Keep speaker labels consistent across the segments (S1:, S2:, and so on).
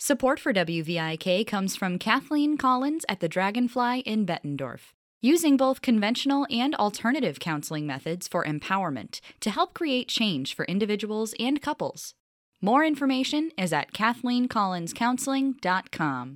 S1: Support for WVIK comes from Kathleen Collins at the Dragonfly in Bettendorf, using both conventional and alternative counseling methods for empowerment to help create change for individuals and couples. More information is at KathleenCollinsCounseling.com.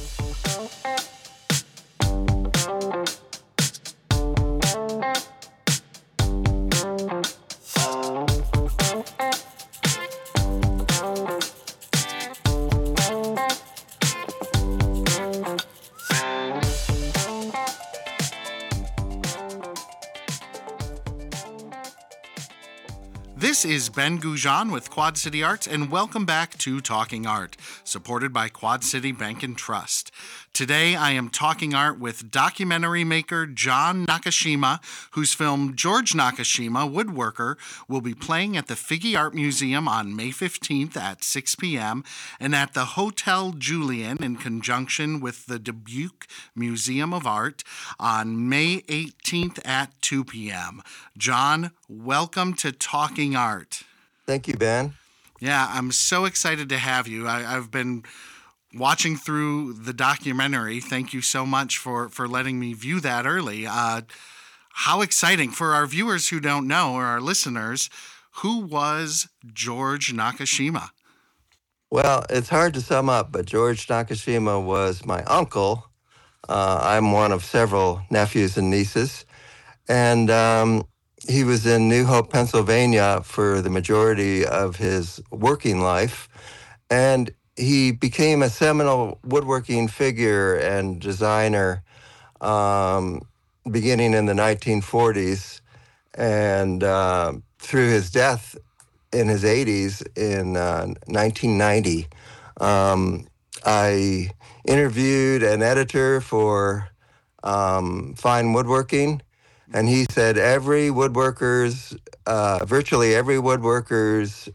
S2: This is Ben Goujon with Quad City Arts, and welcome back to Talking Art, supported by Quad City Bank and Trust. Today, I am talking art with documentary maker John Nakashima, whose film George Nakashima, Woodworker, will be playing at the Figge Art Museum on May 15th at 6 p.m. and at the Hotel Julian in conjunction with the Dubuque Museum of Art on May 18th at 2 p.m. John, welcome to Talking Art.
S3: Thank you, Ben.
S2: Yeah, I'm so excited to have you. I've been watching through the documentary. Thank you so much for letting me view that early. How exciting. For our viewers who don't know, or our listeners, who was George Nakashima?
S3: Well, it's hard to sum up, but George Nakashima was my uncle. I'm one of several nephews and nieces. And he was in New Hope, Pennsylvania for the majority of his working life. And he became a seminal woodworking figure and designer beginning in the 1940s. And through his death in his 80s in 1990, I interviewed an editor for Fine Woodworking, and he said virtually every woodworker's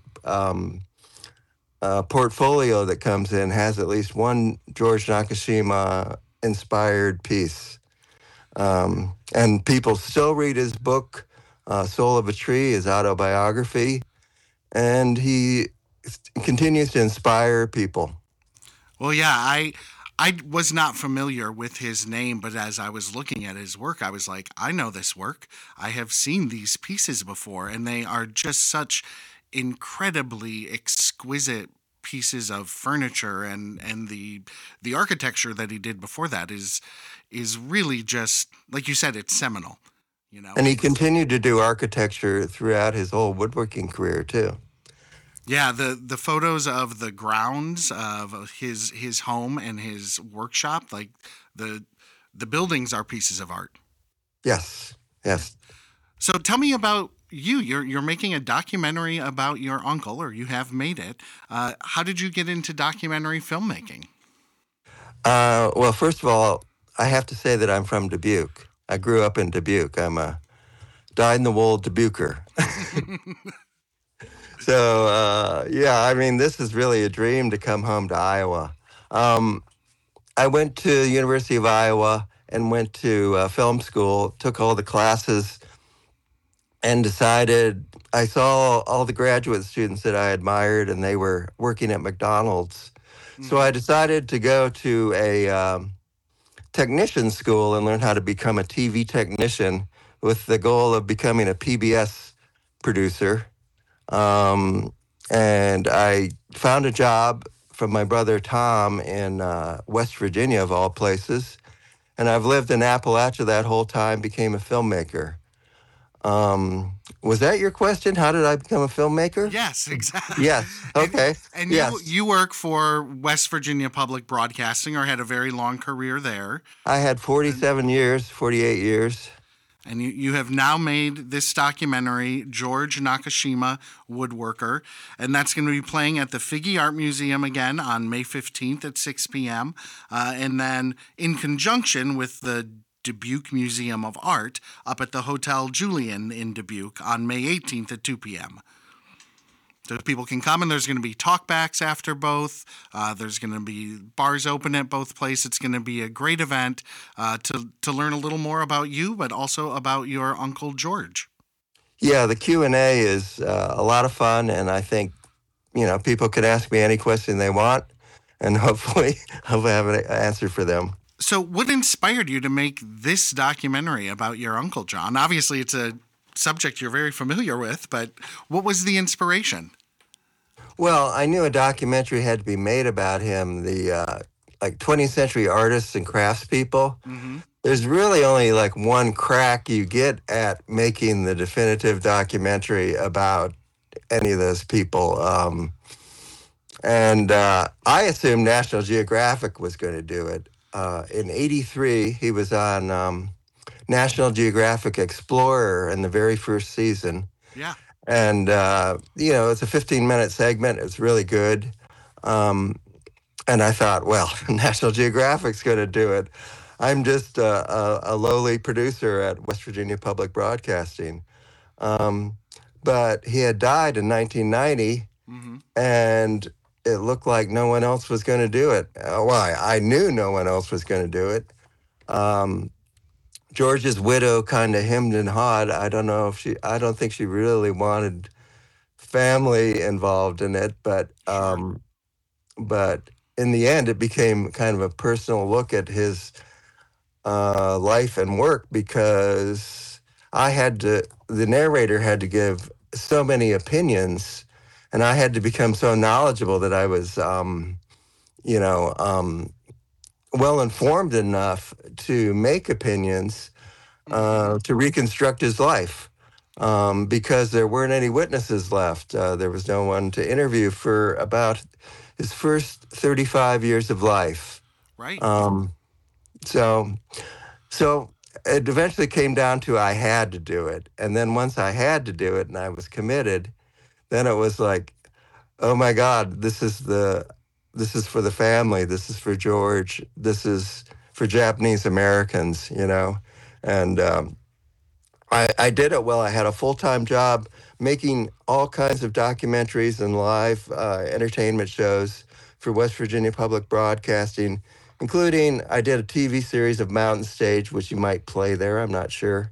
S3: portfolio that comes in has at least one George Nakashima inspired piece. And people still read his book, Soul of a Tree, his autobiography, and he continues to inspire people.
S2: Well, yeah, I was not familiar with his name, but as I was looking at his work, I was like, I know this work. I have seen these pieces before, and they are just such incredibly exquisite pieces of furniture, and the architecture that he did before that is really just, like you said, it's seminal, you know.
S3: And he continued to do architecture throughout his whole woodworking career too.
S2: Yeah, the photos of the grounds of his home and his workshop, like the buildings are pieces of art.
S3: Yes.
S2: So tell me about you. You're making a documentary about your uncle, or you have made it. How did you get into documentary filmmaking?
S3: Well, first of all, I have to say that I'm from Dubuque. I grew up in Dubuque. I'm a dyed-in-the-wool Dubuquer. So, this is really a dream to come home to Iowa. I went to the University of Iowa and went to film school, took all the classes, and decided, I saw all the graduate students that I admired, and they were working at McDonald's. Mm-hmm. So I decided to go to a technician school and learn how to become a TV technician with the goal of becoming a PBS producer. And I found a job from my brother Tom in West Virginia, of all places. And I've lived in Appalachia that whole time, became a filmmaker. Was that your question? How did I become a filmmaker?
S2: Yes, exactly.
S3: Yes. Okay.
S2: And
S3: yes.
S2: You work for West Virginia Public Broadcasting, or had a very long career there.
S3: I had 48 years.
S2: And you have now made this documentary, George Nakashima, Woodworker, and that's going to be playing at the Figge Art Museum again on May 15th at 6 p.m., and then in conjunction with the Dubuque Museum of Art up at the Hotel Julian in Dubuque on May 18th at 2 p.m. So people can come, and there's going to be talkbacks after both. There's going to be bars open at both places. It's going to be a great event to learn a little more about you, but also about your Uncle George.
S3: Yeah, the Q&A is a lot of fun, and I think, people can ask me any question they want, and hopefully I'll have an answer for them.
S2: So, what inspired you to make this documentary about your Uncle John? Obviously, it's a subject you're very familiar with, but what was the inspiration?
S3: Well, I knew a documentary had to be made about him, the like 20th century artists and craftspeople.
S2: Mm-hmm.
S3: There's really only like one crack you get at making the definitive documentary about any of those people. And I assumed National Geographic was going to do it. In '83, he was on National Geographic Explorer in the very first season.
S2: Yeah.
S3: And, it's a 15-minute segment. It's really good. And I thought, well, National Geographic's going to do it. I'm just a lowly producer at West Virginia Public Broadcasting. But he had died in 1990,
S2: Mm-hmm.
S3: and it looked like no one else was going to do it. I knew no one else was going to do it. George's widow kind of hemmed and hawed. I don't think she really wanted family involved in it, but in the end, it became kind of a personal look at his life and work, because the narrator had to give so many opinions, and I had to become so knowledgeable that I was, well informed enough to make opinions, to reconstruct his life, because there weren't any witnesses left. There was no one to interview for about his first 35 years of life.
S2: Right.
S3: So it eventually came down to I had to do it. And then once I had to do it and I was committed, then it was like, oh my God, this is for the family. This is for George. This is for Japanese Americans, And I did it well. I had a full-time job making all kinds of documentaries and live entertainment shows for West Virginia Public Broadcasting, including I did a TV series of Mountain Stage, which you might play there. I'm not sure.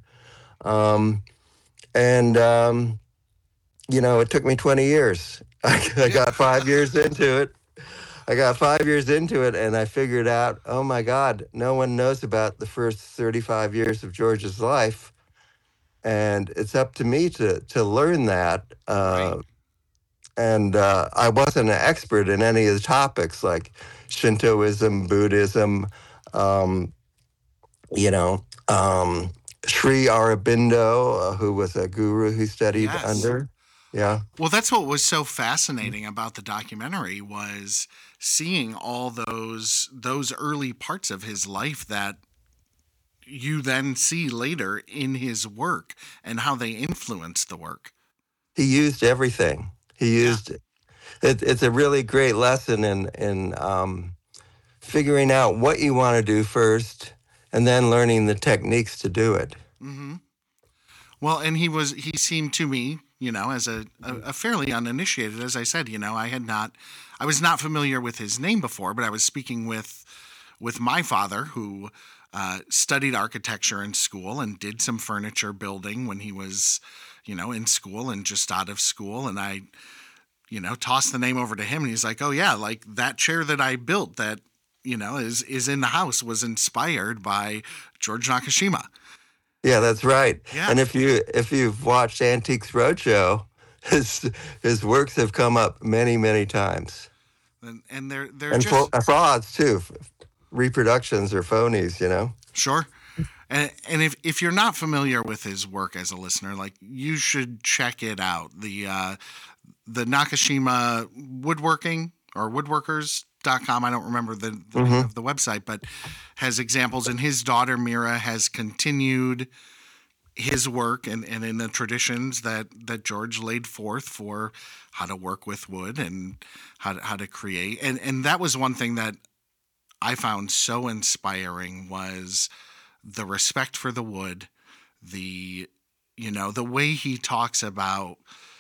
S3: It took me 20 years. I got 5 years into it. And I figured out, oh my God, no one knows about the first 35 years of George's life. And it's up to me to learn that.
S2: Right.
S3: And I wasn't an expert in any of the topics like Shintoism, Buddhism, Sri Aurobindo, who was a guru he studied under. Yeah.
S2: Well, that's what was so fascinating about the documentary, was seeing all those early parts of his life that you then see later in his work and how they influence the work.
S3: He used everything. He used it. It's a really great lesson in figuring out what you want to do first, and then learning the techniques to do it.
S2: Mm-hmm. Well, and he seemed to me, as a fairly uninitiated, as I said, I was not familiar with his name before, but I was speaking with my father, who studied architecture in school and did some furniture building when he was, in school and just out of school. And I, tossed the name over to him, and he's like, oh yeah, like that chair that I built that, is in the house was inspired by George Nakashima.
S3: Yeah, that's right.
S2: Yeah.
S3: And if you've watched Antiques Roadshow, his works have come up many, many times.
S2: And they're
S3: and
S2: just
S3: frauds too, reproductions or phonies,
S2: Sure. And if you're not familiar with his work as a listener, like, you should check it out. The Nakashima Woodworking or Woodworkers.com, I don't remember the name of the website, but has examples, and his daughter Mira has continued his work and in the traditions that George laid forth for how to work with wood and how to create. And that was one thing that I found so inspiring, was the respect for the wood, the way he talks about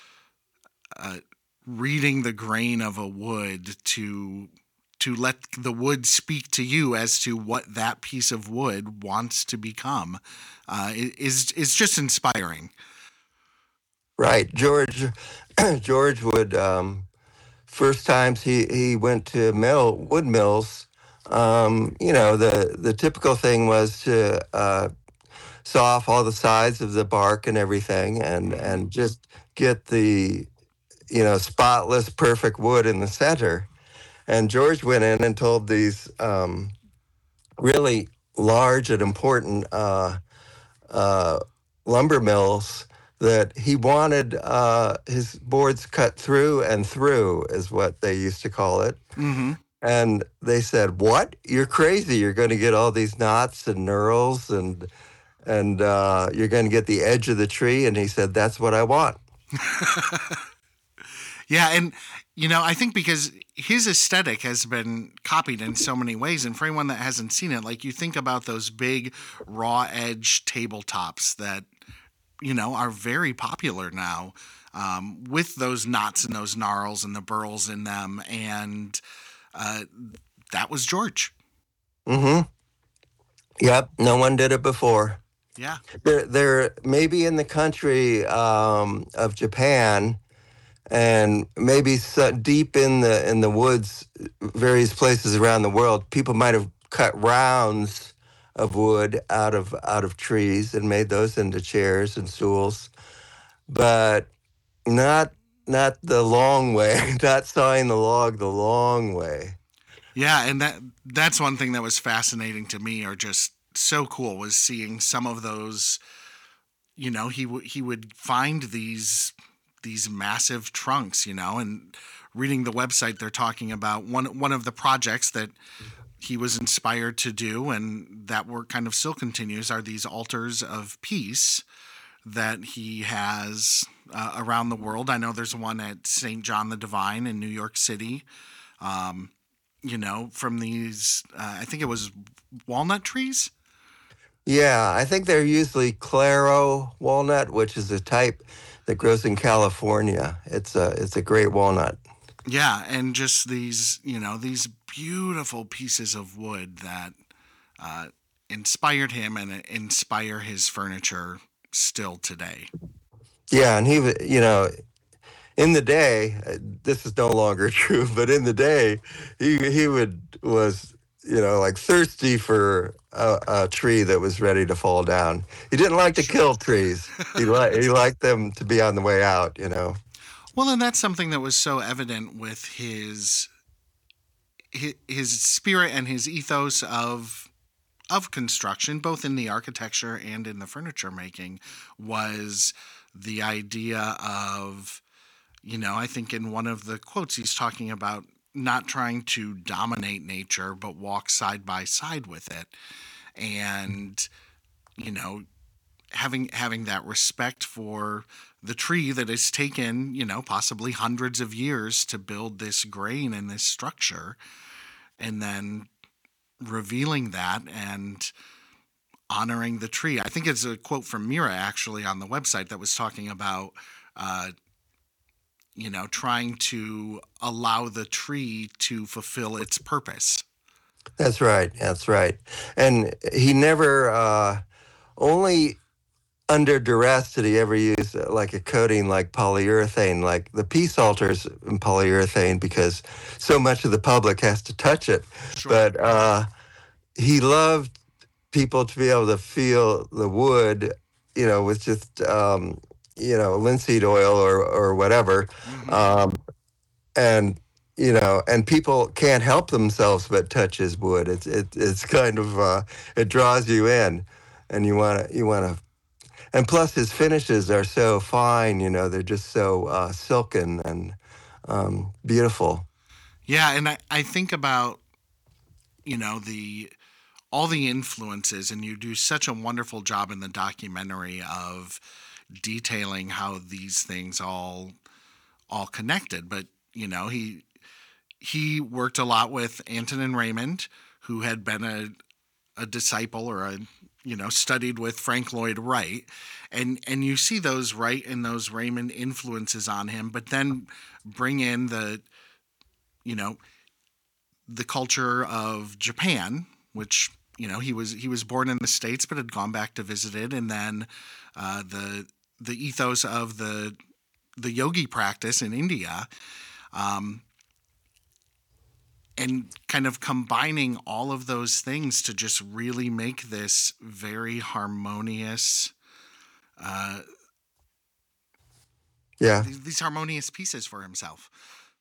S2: reading the grain of a wood to let the wood speak to you as to what that piece of wood wants to become, is just inspiring.
S3: Right. George would first times he went to wood mills, the typical thing was to saw off all the sides of the bark and everything, and just get the spotless, perfect wood in the center. And George went in and told these really large and important uh, lumber mills that he wanted his boards cut through and through, is what they used to call it.
S2: Mm-hmm.
S3: And they said, "What? You're crazy! You're going to get all these knots and knurls, and you're going to get the edge of the tree." And he said, "That's what I want."
S2: Yeah, and I think because his aesthetic has been copied in so many ways, and for anyone that hasn't seen it, like you think about those big raw edge tabletops that are very popular now, with those knots and those gnarls and the burls in them, and that was George.
S3: Mm-hmm. Yep, no one did it before.
S2: Yeah.
S3: They're maybe in the country of Japan, and maybe deep in the woods, various places around the world, people might have cut rounds of wood out of trees and made those into chairs and stools, but not the long way, not sawing the log the long way.
S2: Yeah, and that's one thing that was fascinating to me, or just so cool, was seeing some of those. He would find these massive trunks, and reading the website, they're talking about one of the projects that he was inspired to do, and that work kind of still continues, are these altars of peace that he has around the world. I know there's one at St. John the Divine in New York City. From these, I think it was walnut trees.
S3: Yeah, I think they're usually Claro walnut, which is a type that grows in California. It's a great walnut.
S2: Yeah, and just these beautiful pieces of wood that inspired him and inspire his furniture still today.
S3: Yeah, and he, in the day, this is no longer true, but in the day, he was like thirsty for a tree that was ready to fall down. He didn't like to kill trees. He liked them to be on the way out.
S2: Well, and that's something that was so evident with his spirit and his ethos of construction, both in the architecture and in the furniture making, was the idea of, I think in one of the quotes he's talking about not trying to dominate nature, but walk side by side with it. And, having that respect for the tree that has taken, possibly hundreds of years to build this grain and this structure, and then revealing that and honoring the tree. I think it's a quote from Mira actually on the website that was talking about, trying to allow the tree to fulfill its purpose.
S3: That's right. That's right. And he never, only under duress did he ever use like a coating like polyurethane, like the peace altars in polyurethane, because so much of the public has to touch it.
S2: Sure.
S3: But he loved people to be able to feel the wood, with just, linseed oil or whatever.
S2: Mm-hmm.
S3: And people can't help themselves but touch his wood. It's kind of, it draws you in, and you want to. And plus, his finishes are so fine. They're just so silken and beautiful.
S2: Yeah, and I think about all the influences, and you do such a wonderful job in the documentary of detailing how these things all connected. But he worked a lot with Antonin Raymond, who had been a disciple or studied with Frank Lloyd Wright, and you see those Wright and those Raymond influences on him, but then bring in the culture of Japan, which he was born in the States but had gone back to visit it, and then the ethos of the yogi practice in India, and kind of combining all of those things to just really make this very harmonious, uh,
S3: Yeah.
S2: these harmonious pieces for himself.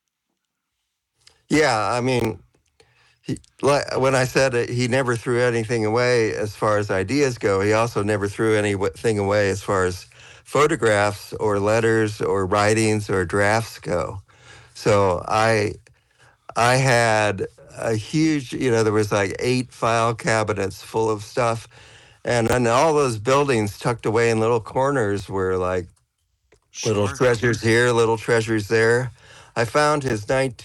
S3: Yeah. I mean, when I said it, he never threw anything away as far as ideas go, he also never threw anything away as far as photographs or letters or writings or drafts go. So I had a huge, there was like 8 file cabinets full of stuff. And then all those buildings tucked away in little corners were like little
S2: Sure.
S3: treasures here, little treasures there. I found his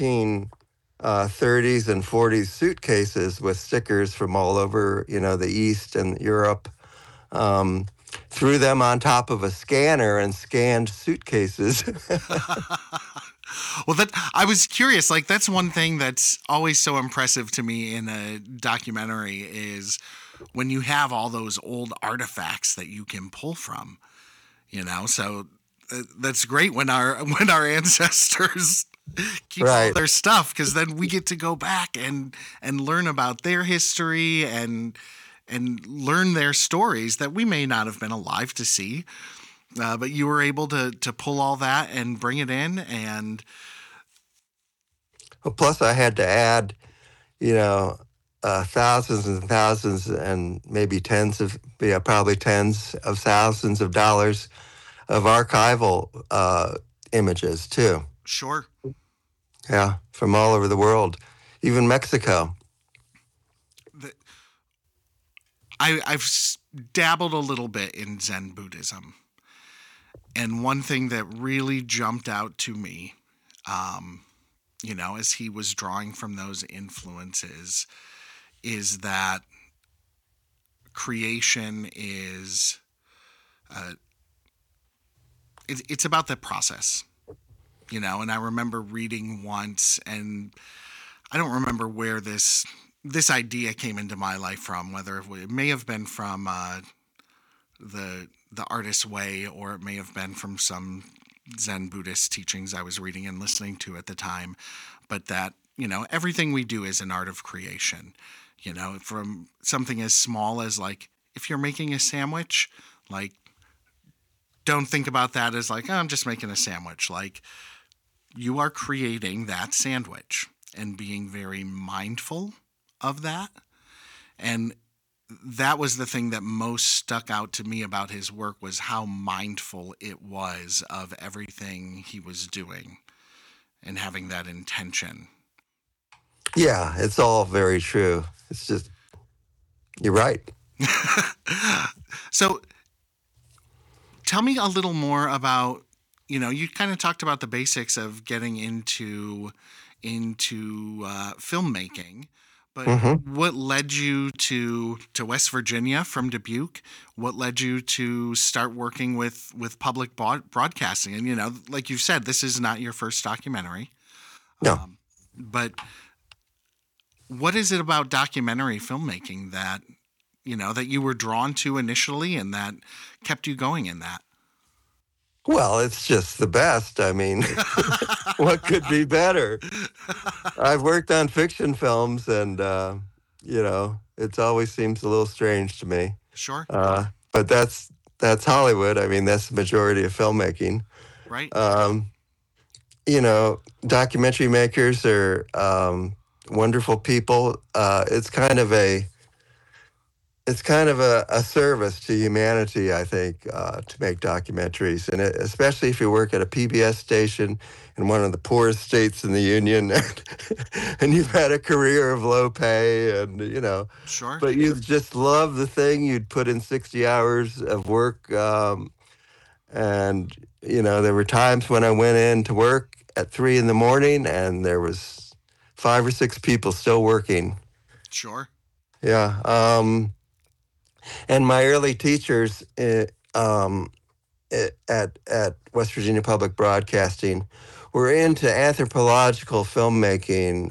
S3: 1930s and 40s suitcases with stickers from all over, the East and Europe. Threw them on top of a scanner and scanned suitcases.
S2: Well, that I was curious. Like, that's one thing that's always so impressive to me in a documentary is when you have all those old artifacts that you can pull from. So that's great when our ancestors keep all
S3: Right.
S2: their stuff, because then we get to go back and learn about their history and learn their stories that we may not have been alive to see. But you were able to pull all that and bring it in, and
S3: Well, plus, I had to add, thousands and thousands and maybe probably tens of thousands of dollars of archival images too.
S2: sure.
S3: Yeah, from all over the world, even Mexico.
S2: I've dabbled a little bit in Zen Buddhism, and one thing that really jumped out to me, as he was drawing from those influences, is that creation is, it's about the process, And I remember reading once, and I don't remember where this idea came into my life from, whether it may have been from the Artist's Way, or it may have been from some Zen Buddhist teachings I was reading and listening to at the time, but that, everything we do is an art of creation, from something as small as, like, if you're making a sandwich, like, don't think about that as like, oh, I'm just making a sandwich. Like, you are creating that sandwich and being very mindful of that. And that was the thing that most stuck out to me about his work, was how mindful it was of everything he was doing and having that intention.
S3: Yeah, it's all very true. It's just, you're right.
S2: So tell me a little more about, you kind of talked about the basics of getting into filmmaking, but what led you to West Virginia from Dubuque? What led you to start working with public broadcasting? And, like you said, this is not your first documentary.
S3: No.
S2: But what is it about documentary filmmaking that, that you were drawn to initially and that kept you going in that?
S3: Well, it's just the best. I mean, what could be better? I've worked on fiction films, and, it always seems a little strange to me.
S2: Sure.
S3: But that's Hollywood. I mean, that's the majority of filmmaking.
S2: Right.
S3: Documentary makers are wonderful people. It's kind of a service to humanity, I think, to make documentaries, and especially if you work at a PBS station in one of the poorest states in the union, and you've had a career of low pay, and
S2: Sure.
S3: but you just love the thing. You'd put in 60 hours of work, and there were times when I went in to work at 3 a.m, and there was 5 or 6 people still working.
S2: Sure.
S3: Yeah. And my early teachers at West Virginia Public Broadcasting were into anthropological filmmaking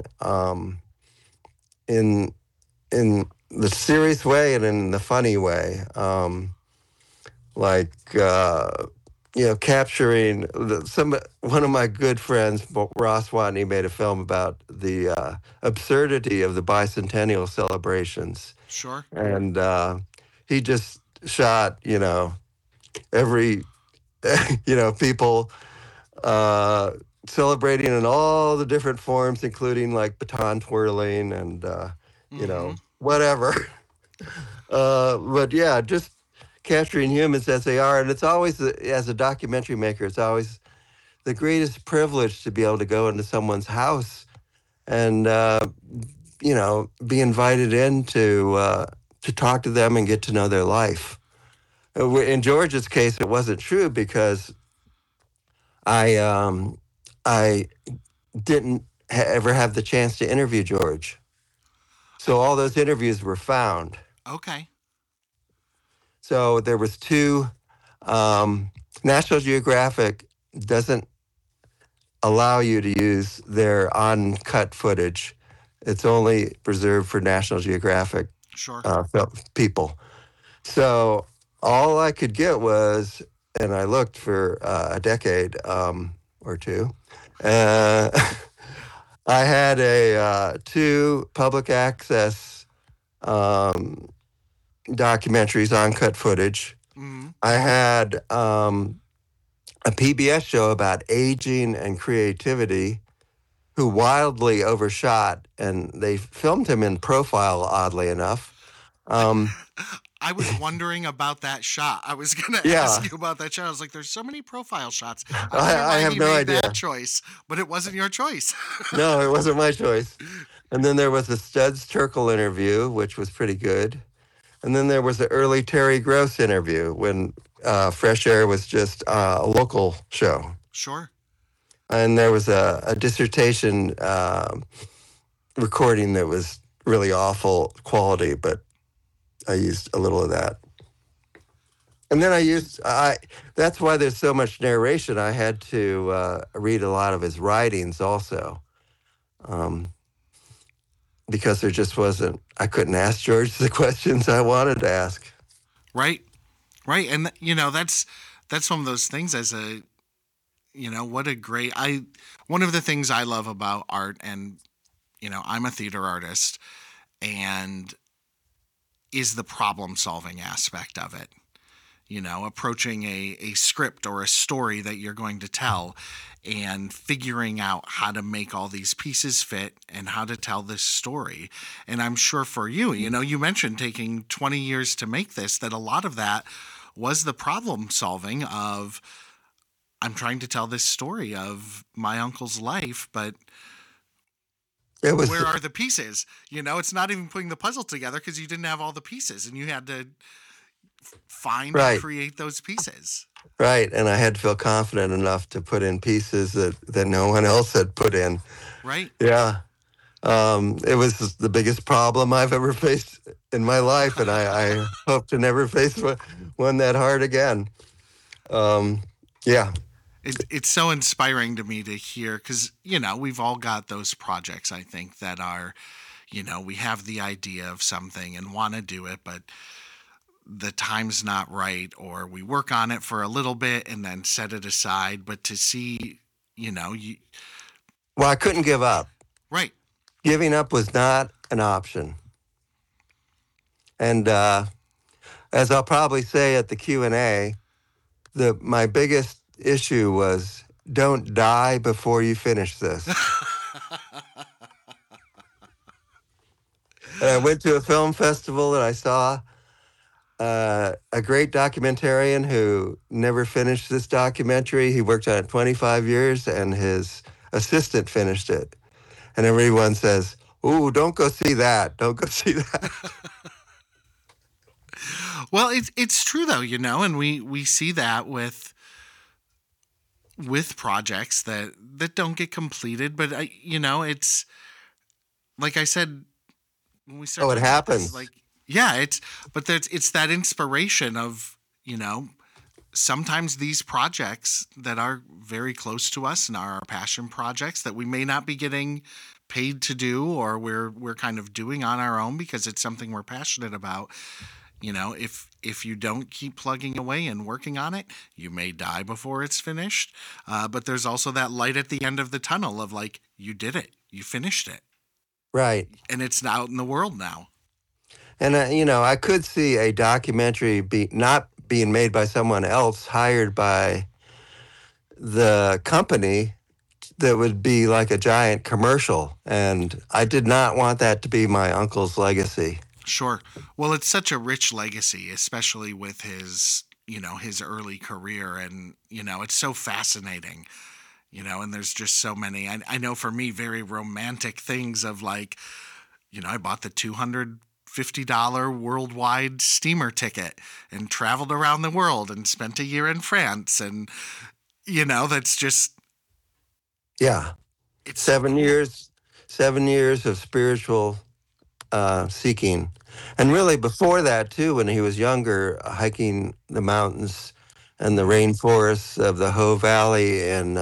S3: in the serious way and in the funny way. capturing one of my good friends, Ross Watney, made a film about the absurdity of the bicentennial celebrations,
S2: Sure.
S3: and he just shot, every, people celebrating in all the different forms, including like baton twirling and
S2: Mm-hmm.
S3: whatever. But yeah, just capturing humans as they are, and it's always as a documentary maker, it's always the greatest privilege to be able to go into someone's house and be invited in to talk to them and get to know their life. In George's case, it wasn't true because I didn't ever have the chance to interview George. So all those interviews were found.
S2: Okay.
S3: So there was two. National Geographic doesn't allow you to use their uncut footage. It's only reserved for National Geographic
S2: Sure.
S3: people. So all I could get was, and I looked for a decade or two. Uh, I had two public access documentaries, uncut footage.
S2: Mm-hmm.
S3: I had a PBS show about aging and creativity, who wildly overshot, and they filmed him in profile, oddly enough.
S2: I was wondering about that shot. I was going to
S3: Yeah.
S2: ask you about that shot. I was like, there's so many profile shots.
S3: I have
S2: he
S3: no
S2: made
S3: idea.
S2: that choice, but it wasn't your choice.
S3: No, it wasn't my choice. And then there was a Studs Terkel interview, which was pretty good. And then there was the early Terry Gross interview when Fresh Air was just a local show.
S2: Sure.
S3: And there was a dissertation recording that was really awful quality, but I used a little of that. And then that's why there's so much narration. I had to read a lot of his writings also. Because there just wasn't, I couldn't ask George the questions I wanted to ask.
S2: Right. Right. And, that's one of those things as a, what a great, one of the things I love about art, and, I'm a theater artist, and is the problem solving aspect of it. Approaching a script or a story that you're going to tell and figuring out how to make all these pieces fit and how to tell this story. And I'm sure for you, you mentioned taking 20 years to make this, that a lot of that was the problem solving of, I'm trying to tell this story of my uncle's life, but where are the pieces? It's not even putting the puzzle together because you didn't have all the pieces and you had to find and create those pieces.
S3: Right. And I had to feel confident enough to put in pieces that no one else had put in.
S2: Right.
S3: Yeah. It was the biggest problem I've ever faced in my life, and I hope to never face one that hard again. Yeah.
S2: It's so inspiring to me to hear, because, we've all got those projects, I think, that are, we have the idea of something and want to do it, but the time's not right, or we work on it for a little bit and then set it aside. But to see,
S3: well, I couldn't give up.
S2: Right.
S3: Giving up was not an option. And as I'll probably say at the Q&A, my biggest issue was, don't die before you finish this. And I went to a film festival and I saw a great documentarian who never finished this documentary. He worked on it 25 years, and his assistant finished it. And everyone says, "Ooh, don't go see that. Don't go see that."
S2: Well, it's true though, and we see that with projects that don't get completed, but it's like I said when we started.
S3: Oh, it happens.
S2: Yeah, it's that inspiration of, sometimes these projects that are very close to us and are our passion projects that we may not be getting paid to do, or we're kind of doing on our own because it's something we're passionate about. If if you don't keep plugging away and working on it, you may die before it's finished. But there's also that light at the end of the tunnel of like, you did it, you finished it,
S3: Right.
S2: and it's out in the world now.
S3: And, I could see a documentary not being made by someone else, hired by the company, that would be like a giant commercial. And I did not want that to be my uncle's legacy.
S2: Sure. Well, it's such a rich legacy, especially with his early career. And, it's so fascinating, and there's just so many. I know for me, very romantic things of like, I bought the $250 worldwide steamer ticket and traveled around the world and spent a year in France. And, that's just.
S3: Yeah.
S2: It's
S3: 7 years, 7 years of spiritual seeking. And really before that, too, when he was younger, hiking the mountains and the rainforests of the Hoh Valley and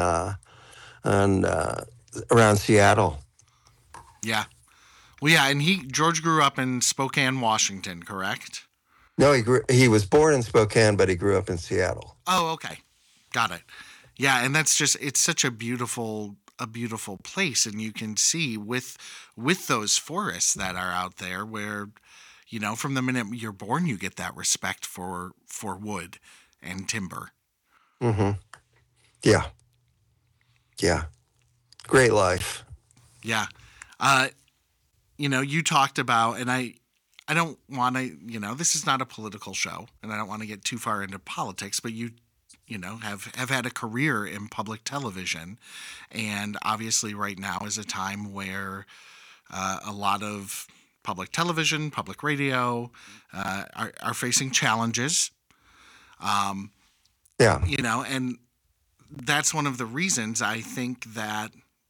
S3: around Seattle.
S2: Yeah. Well, yeah, and George grew up in Spokane, Washington, correct?
S3: No, he was born in Spokane, but he grew up in Seattle.
S2: Oh, okay. Got it. Yeah, and that's just, it's such a beautiful place, and you can see with those forests that are out there where, from the minute you're born, you get that respect for wood and timber.
S3: Mm-hmm. Yeah. Yeah. Great life.
S2: Yeah. You talked about, and I don't want to, this is not a political show, and I don't want to get too far into politics, but you have had a career in public television. And obviously right now is a time where a lot of public television, public radio are facing challenges.
S3: Yeah.
S2: And that's one of the reasons I think that,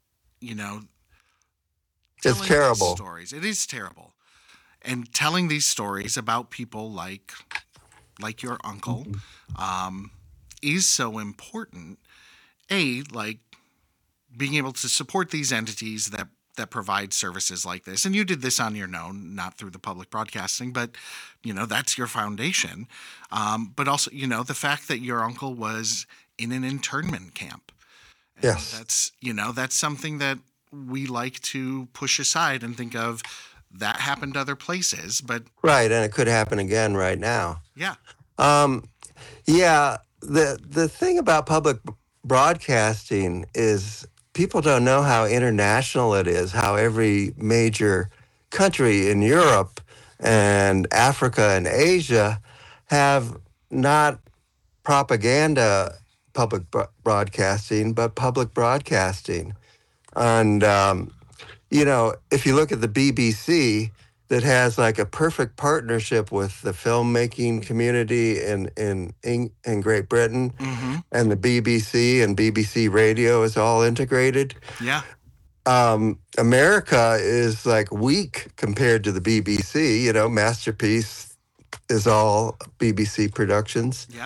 S3: it's terrible.
S2: Stories. It is terrible. And telling these stories about people like your uncle, is so important. Like being able to support these entities that provide services like this. And you did this on your own, not through the public broadcasting, but, that's your foundation. But also, the fact that your uncle was in an internment camp. And
S3: yes.
S2: That's something that we like to push aside and think of that happened other places. But
S3: right. And it could happen again right now.
S2: Yeah.
S3: Yeah. The thing about public broadcasting is people don't know how international it is, how every major country in Europe and Africa and Asia have not propaganda public broadcasting, but public broadcasting. And, if you look at the BBC, that has like a perfect partnership with the filmmaking community in Great Britain,
S2: mm-hmm.
S3: and the BBC and BBC Radio is all integrated.
S2: Yeah.
S3: America is like weak compared to the BBC. Masterpiece is all BBC productions.
S2: Yep.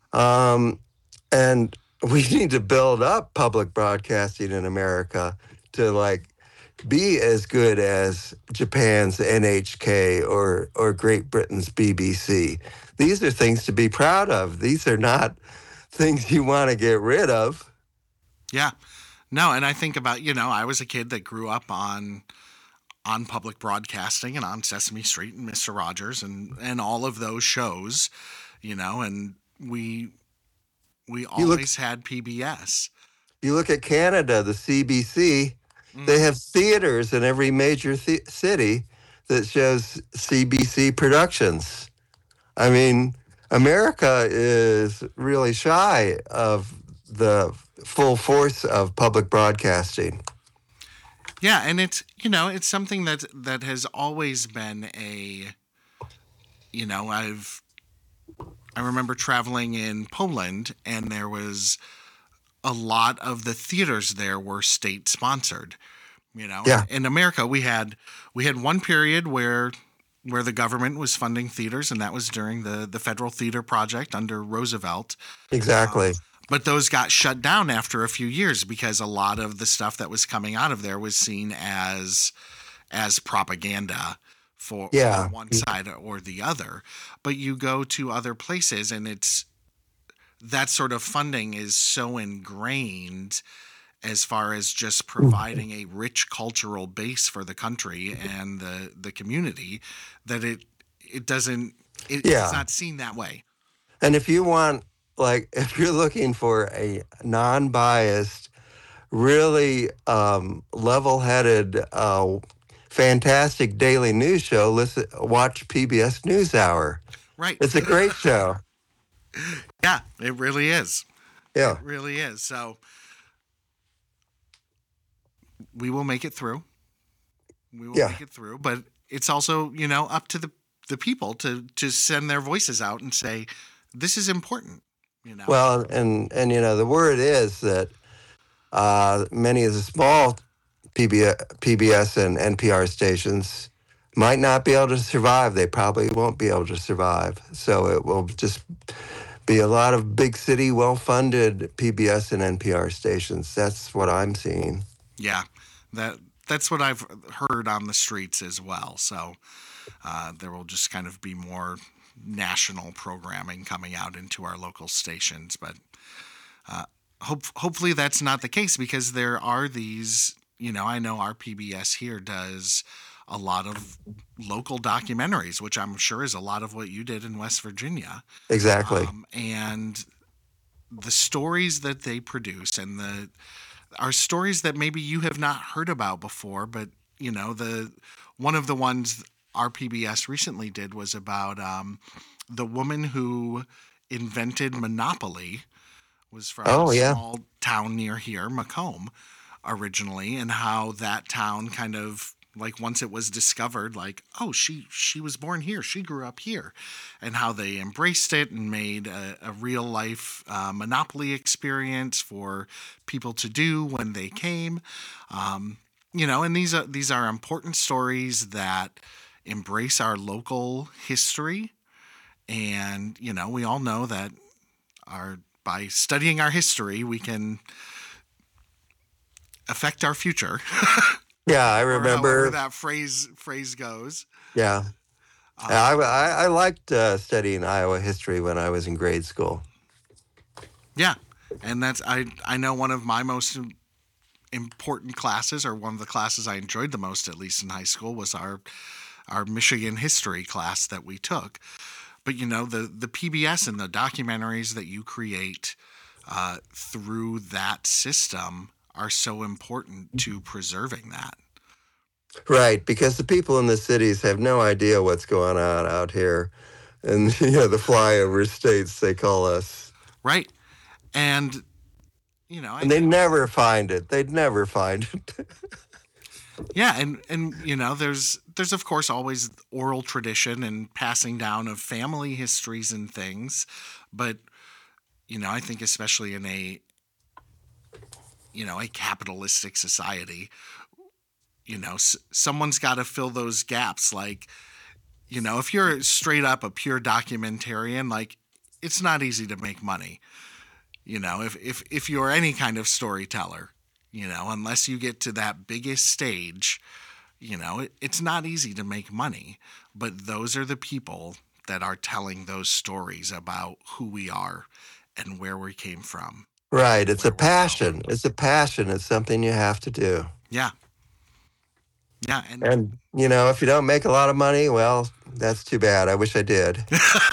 S3: And we need to build up public broadcasting in America to like be as good as Japan's NHK or Great Britain's BBC. These are things to be proud of. These are not things you want to get rid of.
S2: Yeah. No, and I think about, I was a kid that grew up on public broadcasting and on Sesame Street and Mr. Rogers and all of those shows, and we always had PBS.
S3: You look at Canada, the CBC, they have theaters in every major city that shows CBC productions. I mean, America is really shy of the full force of public broadcasting.
S2: Yeah, and it's something that has always been I remember traveling in Poland, and there was a lot of the theaters there were state sponsored.
S3: Yeah.
S2: In America, we had one period where the government was funding theaters, and that was during the Federal Theater Project under Roosevelt.
S3: Exactly.
S2: But those got shut down after a few years because a lot of the stuff that was coming out of there was seen as propaganda for one side or the other. But you go to other places, and it's that sort of funding is so ingrained as far as just providing a rich cultural base for the country and the community that it doesn't it's not seen that way.
S3: And if you want, like, if you're looking for a non-biased, really level-headed, fantastic daily news show, watch PBS NewsHour.
S2: Right.
S3: It's a great show.
S2: Yeah, it really is.
S3: Yeah.
S2: It really is. So we will make it through. We will make it through. But it's also, up to the people to send their voices out and say, this is important.
S3: Well, and the word is that many of the small PBS and NPR stations might not be able to survive. They probably won't be able to survive. So it will just be a lot of big city, well-funded PBS and NPR stations. That's what I'm seeing.
S2: Yeah, that's what I've heard on the streets as well. So there will just kind of be more national programming coming out into our local stations. But hopefully that's not the case, because there are these, I know our PBS here does a lot of local documentaries, which I'm sure is a lot of what you did in West Virginia.
S3: Exactly.
S2: And the stories that they produce are stories that maybe you have not heard about before, but one of the ones our PBS recently did was about the woman who invented Monopoly. Was from a small town near here, Macomb, originally, and how that town kind of, like, once it was discovered, like, oh, she was born here, she grew up here, and how they embraced it and made a real life Monopoly experience for people to do when they came. And these are important stories that embrace our local history, and we all know that by studying our history, we can affect our future.
S3: Yeah, I remember.
S2: However that phrase goes.
S3: Yeah. I liked studying Iowa history when I was in grade school.
S2: Yeah. And that's, I know one of my most important classes, or one of the classes I enjoyed the most, at least in high school, was our Michigan history class that we took. But, the PBS and the documentaries that you create through that system are so important to preserving that.
S3: Right, because the people in the cities have no idea what's going on out here. And, the flyover states, they call us.
S2: Right. And,
S3: and they never find it. They'd never find it.
S2: Yeah, and there's of course always oral tradition and passing down of family histories and things, but I think especially in a capitalistic society, someone's got to fill those gaps. Like, if you're straight up a pure documentarian, like, it's not easy to make money. If you're any kind of storyteller. Unless you get to that biggest stage, it's not easy to make money. But those are the people that are telling those stories about who we are and where we came from.
S3: Right. It's a passion. It's a passion. It's something you have to do.
S2: Yeah. Yeah.
S3: And if you don't make a lot of money, well, that's too bad. I wish I did.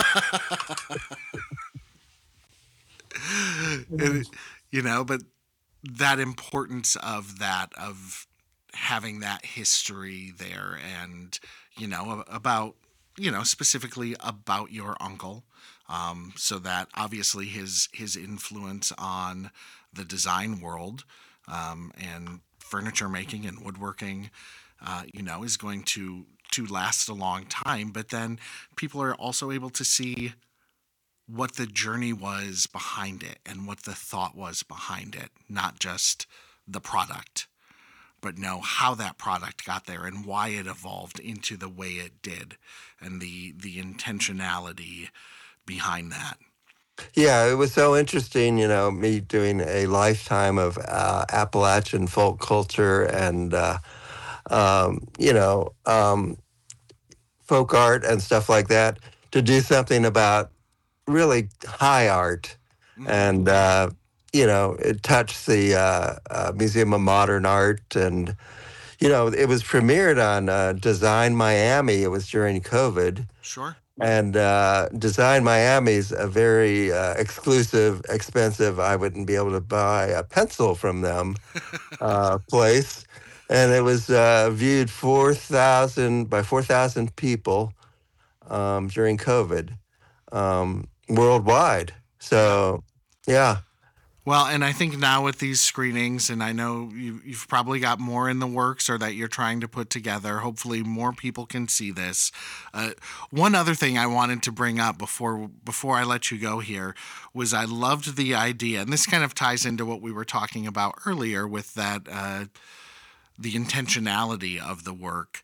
S2: But that importance of having that history there, and about specifically about your uncle, so that obviously his influence on the design world and furniture making and woodworking is going to last a long time. But then people are also able to see what the journey was behind it and what the thought was behind it, not just the product, but know how that product got there and why it evolved into the way it did, and the intentionality behind that.
S3: Yeah, it was so interesting, me doing a lifetime of Appalachian folk culture and, folk art and stuff like that, to do something about really high art. And, it touched the Museum of Modern Art. And, it was premiered on Design Miami. It was during COVID.
S2: Sure.
S3: And Design Miami's a very exclusive, expensive, I wouldn't be able to buy a pencil from them place. And it was viewed 4,000 by 4,000 people during COVID worldwide. So, yeah.
S2: Well, and I think now with these screenings, and I know you've probably got more in the works or that you're trying to put together, hopefully more people can see this. One other thing I wanted to bring up before I let you go here was I loved the idea, and this kind of ties into what we were talking about earlier with that the intentionality of the work.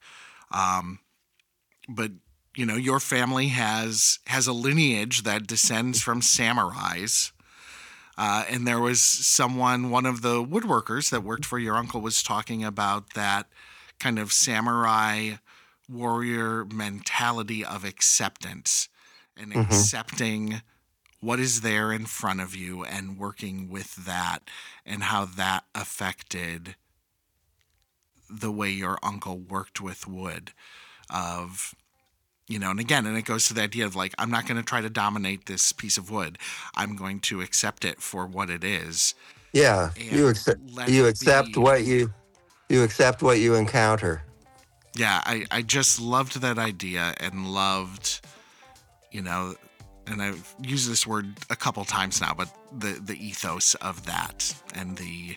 S2: But your family has a lineage that descends from samurais. And there was one of the woodworkers that worked for your uncle was talking about that kind of samurai warrior mentality of acceptance and accepting what is there in front of you and working with that, and how that affected the way your uncle worked with wood and again, and it goes to the idea of like, I'm not going to try to dominate this piece of wood. I'm going to accept it for what it is.
S3: Yeah, you accept what you accept what you encounter.
S2: Yeah, I just loved that idea and loved, and I've used this word a couple times now, but the ethos of that and the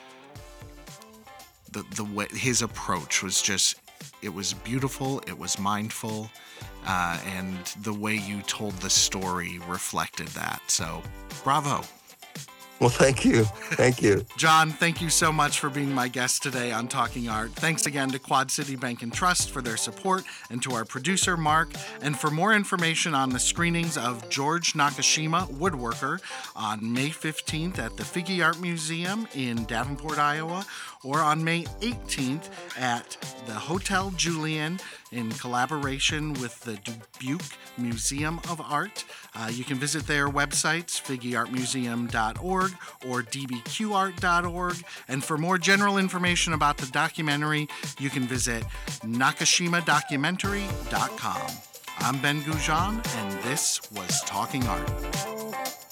S2: way his approach was just, it was beautiful, it was mindful, and the way you told the story reflected that. So, bravo.
S3: Well, thank you. Thank you.
S2: John, thank you so much for being my guest today on Talking Art. Thanks again to Quad City Bank and Trust for their support, and to our producer, Mark. And for more information on the screenings of George Nakashima, Woodworker, on May 15th at the Figge Art Museum in Davenport, Iowa, or on May 18th at the Hotel Julian in collaboration with the Dubuque Museum of Art. You can visit their websites, figgeartmuseum.org or dbqart.org. And for more general information about the documentary, you can visit nakashimadocumentary.com. I'm Ben Goujon, and this was Talking Art.